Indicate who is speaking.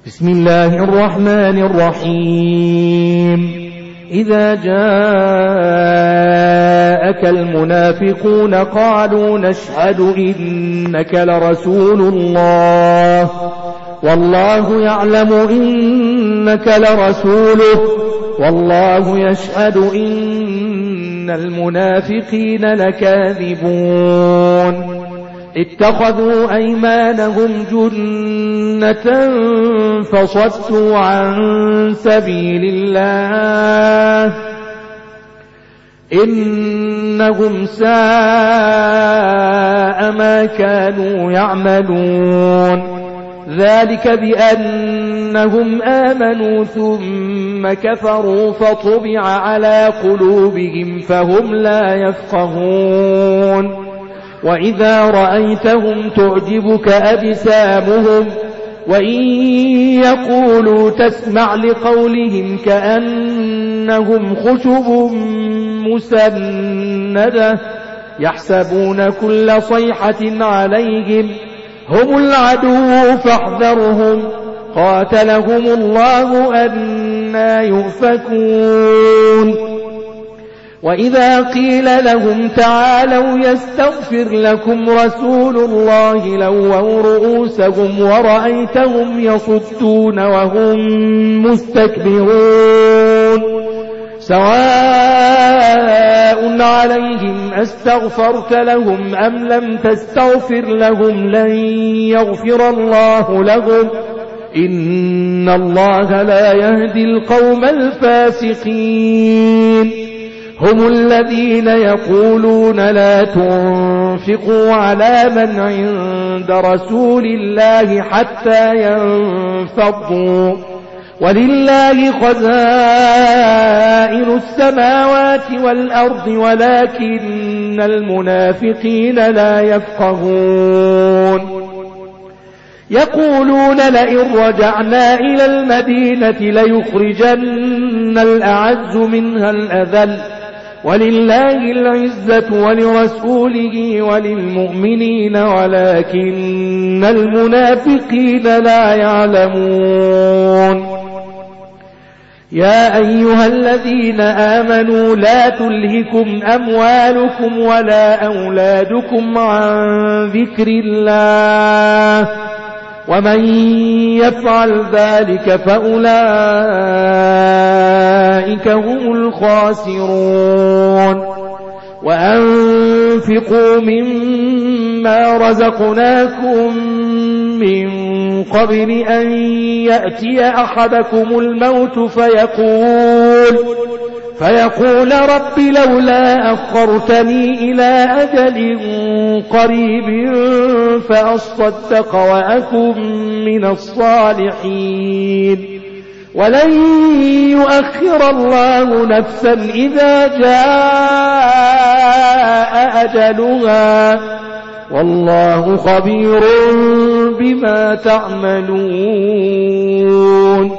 Speaker 1: بسم الله الرحمن الرحيم. إذا جاءك المنافقون قالوا نشهد إنك لرسول الله والله يعلم إنك لرسوله والله يشهد إن المنافقين لكاذبون. اتخذوا أيمانهم جنة فصدوا عن سبيل الله إنهم ساء ما كانوا يعملون. ذلك بأنهم آمنوا ثم كفروا فطبع على قلوبهم فهم لا يفقهون. وإذا رأيتهم تعجبك أجسامهم وإن يقولوا تسمع لقولهم كأنهم خشب مسندة يحسبون كل صيحة عليهم هم العدو فاحذرهم قاتلهم الله أنى يؤفكون. وإذا قيل لهم تعالوا يستغفر لكم رسول الله لووا رؤوسهم ورأيتهم يصدون وهم مستكبرون. سواء عليهم أستغفرت لهم أم لم تستغفر لهم لن يغفر الله لهم إن الله لا يهدي القوم الفاسقين. هم الذين يقولون لا تنفقوا على من عند رسول الله حتى ينفضوا ولله خزائن السماوات والأرض ولكن المنافقين لا يفقهون. يقولون لئن رجعنا إلى المدينة ليخرجن الأعز منها الأذل ولله العزة ولرسوله وللمؤمنين ولكن المنافقين لا يعلمون. يا أيها الذين آمنوا لا تلهكم أموالكم ولا أولادكم عن ذكر الله ومن يفعل ذلك فأولئك هم الخاسرون. وأنفقوا مما رزقناكم من قبل أن يأتي أحدكم الموت فيقول رب لولا أخرتني إلى أجل قريب فأصدق وأكن من الصالحين. ولن يؤخر الله نفسا إذا جاء أجلها والله خبير بما تعملون.